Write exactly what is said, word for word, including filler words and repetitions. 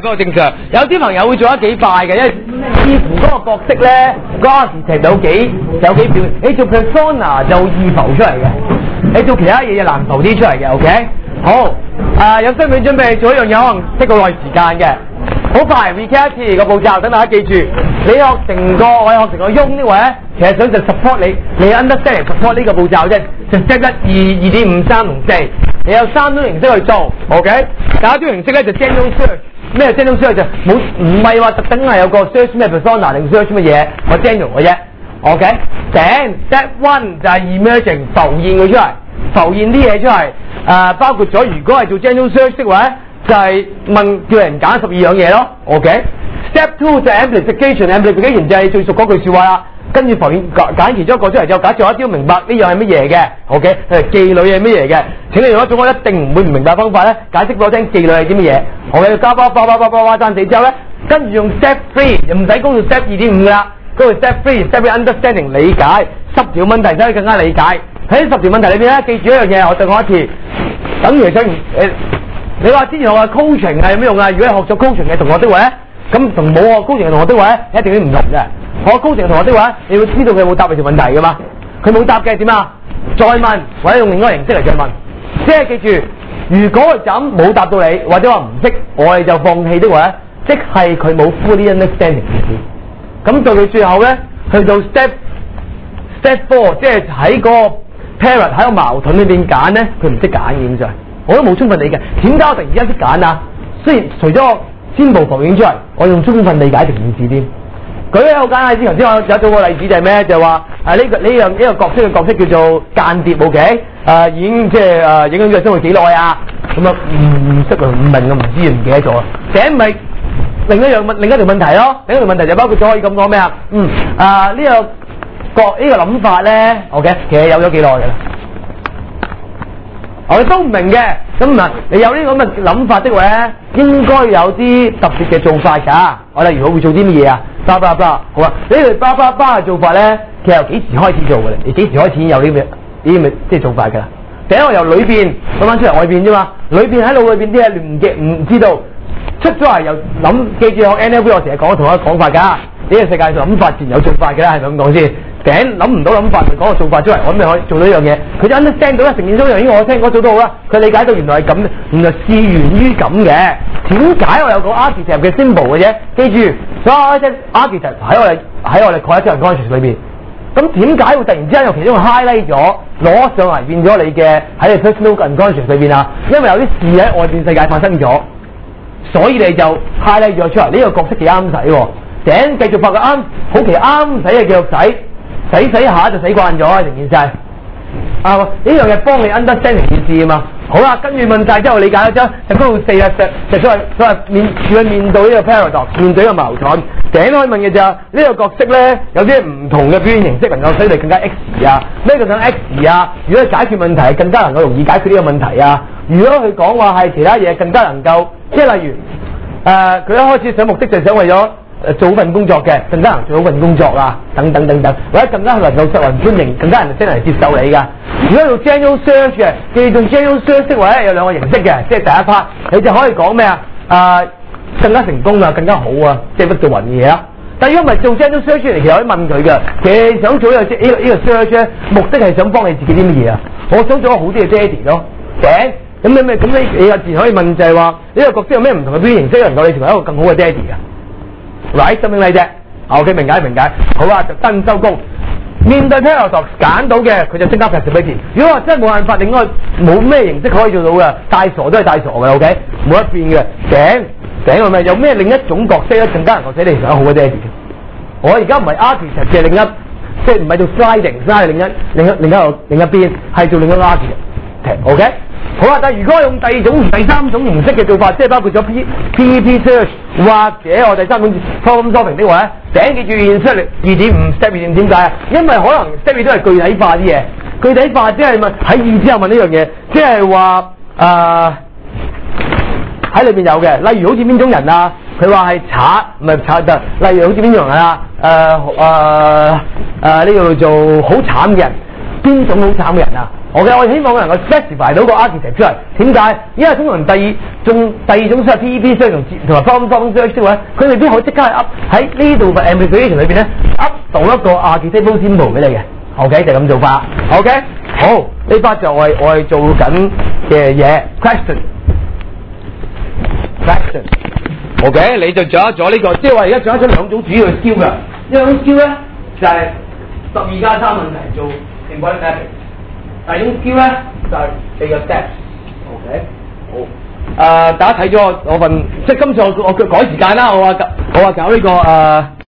嗰個正常。有啲朋友會做得幾快嘅，因為視乎嗰個角色咧，嗰 artist 有幾有幾表。你做 persona 就易浮出嚟嘅，你做其他嘢就難浮啲出嚟嘅。OK， 好，啊、呃、有新片準備做一樣嘢，可能識好耐時間嘅。好快 recap 一次個步驟，等大家記住。你學成個，我學成個翁呢位咧，其實想就 support 你，你 understand support 呢個步驟啫，就 step 一、二、二點五、三同四，你有三種形式去做 ，OK？第一種形式咧就 general search， 咩 general search 就冇唔係話特登係有個 search 咩 persona 定 search 乜嘢，我 general 嘅啫 ，OK？ 頂 step one 就係 emerging 浮現佢出嚟，浮現啲嘢出嚟，誒、呃、包括咗如果係做 general search 的話咧，就係、是、問叫人揀十二樣嘢咯 ，OK？Step two 就係 amplification，amplification 就係最熟嗰句説話啦。跟住浮現揀其中一個出嚟之後，假設我一定要明白呢樣係乜嘢嘅 ，OK？ 誒妓女係乜嘢嘅？請你用一種我一定唔會唔明白方法咧，解釋俾我聽妓女係啲乜嘢。OK？加巴巴巴巴巴巴爭死之後咧，跟住用 step three， 又唔使講到 step 二點五啦，嗰個 step three，step understanding 理解十條問題，使你更加理解。喺十條問題裏邊咧，記住一樣嘢，我再講一次，等於想誒。你話之前我話 coaching 係有咩用啊？如果你學咗 coaching 嘅同學的話咧，咁同冇學 coaching 嘅同學的話咧，一定都唔同嘅。學 coaching 嘅同學的話，你要知道佢有冇答你條問題噶嘛？佢冇答嘅點啊？再問或者用另一個形式嚟再問。即係記住，如果佢咁冇答到你，或者話唔識，我哋就放棄的話咧，即係佢冇 fully understanding 咁到佢最後咧，去到 step step four， 即係喺個 parent 喺個矛盾裏邊揀咧，佢唔識揀嘅咁就係。我都冇充分理解，點解我突然之間識揀啊？雖然除咗先部浮現出嚟，我用充分理解成件事添。舉一個好簡單例子，頭先我有做個例子就係咩？就話誒呢個呢樣呢個角色嘅角色叫做間諜 ，OK？誒、呃、已經即係誒影響咗佢生活幾耐啊？咁啊唔識啊，唔明啊，唔知唔記得咗啊。頂咪另一樣問另一條問題咯，另一條問題就包括咗可以咁講咩啊？嗯啊呢、這個角呢個諗法咧 ，OK？ 其實有咗幾耐㗎啦。我哋都唔明嘅，咁啊，你有呢個咁嘅諗法的話咧，應該有啲特別嘅做法㗎。我例如我會做啲乜嘢啊？巴巴巴，好啊！呢個巴巴巴嘅做法咧，其實由幾時開始做嘅咧？你幾時開始有呢啲呢啲咁嘅即係做法㗎啦？第一我由裏邊諗翻出嚟外邊啫嘛，裏邊喺腦裏邊啲嘢唔記唔知道，出咗嚟又諗，記住學 N L P 我成日講同一個講法㗎。呢個世界上諗法自然有做法㗎啦，係咪咁講先？頂諗唔到諗法，咪講個做法出嚟，我咁咪可以做到一樣嘢。佢就 understand 到啦，成件事樣嘢我聽我做到好啦。佢理解到原來係咁，原來事源於咁嘅。點解我有個 architect 嘅 symbol 嘅啫？記住，所有一隻 architect 喺我哋喺我哋 collective consciousness 裏邊。咁點解會突然之間有其中 highlight 咗攞上嚟變咗你嘅喺你 personal consciousness 裏邊啊？因為有啲事喺外邊世界發生咗，所以你就 highlight 咗出嚟。呢、這個角色幾啱使喎。頂繼續發個啱，好奇啱使嘅繼續使。洗洗下就洗慣咗啊！成件事啊，呢樣嘢幫你 understand 成件事啊嘛。好啦，跟住問晒之後理解咗之後，就嗰度四啊就就所謂所謂面處去面對呢個 paradox， 面對呢個矛盾。頂可以問嘅就係呢個角色咧，有啲唔同嘅表現形式能夠使你更加 X 啊。咩叫做 X 啊？如果解決問題更加能夠容易解決呢個問題啊。如果佢講話係其他嘢更加能夠，即係例如誒，佢、呃、一開始想目的就係想為咗。誒做好份工作嘅，更加能做好份工作啦，等等等等，或者更加能夠受人歡迎，更加人先嚟接受你㗎。如果做 general search 嘅，記住 general search 的話咧有兩個形式嘅，即係第一 part 你就可以講咩啊？啊，更加成功啊，更加好啊，即係不做雲嘅嘢啊。但係如果唔係做 general search 嚟，其實可以問佢嘅，其實想做呢個呢個呢個 search 咧，目的係想幫你自己啲乜嘢啊？我想做個好啲嘅爹哋咯，頂咁你咪咁你你有時可以問就係話呢個角色有咩唔同嘅表現形式能夠你成為一個更好嘅爹哋啊？right 咁樣嚟啫 ，OK 明解明解，好啊，就真收工。面對 paradox 揀到嘅，佢就升級 possibility。如果話真係冇辦法，另外冇咩形式可以做到嘅，大傻都係大傻嘅 ，OK 冇得變嘅。頂頂係咪有咩另一種角色咧，更加能夠使你成為好嘅爹哋？我而家唔係 artist 嘅另一，即係唔係做 sliding，slide 另一另一另一個另一邊，係做另一個 artist。OK 好啊，但係如果我用第二種、第三種形式嘅做法，即係包括咗 P P P search 或者我第三種 problem solving 的話咧，頂記住現出嚟二點五 step 二點點解啊？因為可能 step 二都係具體化啲嘢，具體化即係問喺二之後問呢樣嘢，即係話誒喺裏邊有嘅，例如好似邊種人啊？佢話係賊，唔係賊得。例如好似邊種人啊？誒誒誒呢個叫做好慘嘅人，邊種好慘嘅人啊？ OK， 我希望能夠 specify 到個 architect 出嚟。點解？因為通常第二種第二種 search P E P search 同埋 problem solving search 嘅話，佢未必可以即刻係 up 喺呢度嘅 amplification 裏邊咧 up 到一個 architectural symbol 俾你嘅。OK， 就咁做法。OK， 好，呢 part 就係我係做緊嘅嘢 question question。OK， 你就掌握咗呢個，即係話而家掌握咗兩種主要嘅 skill 㗎。一種 skill 咧就係十二加三問題做 embodied mapping。第二種 skill 咧就係四個 steps。OK， 好。誒、呃，大家睇咗我我份，即係今次我我改時間啦，我話我話搞呢、這個誒。呃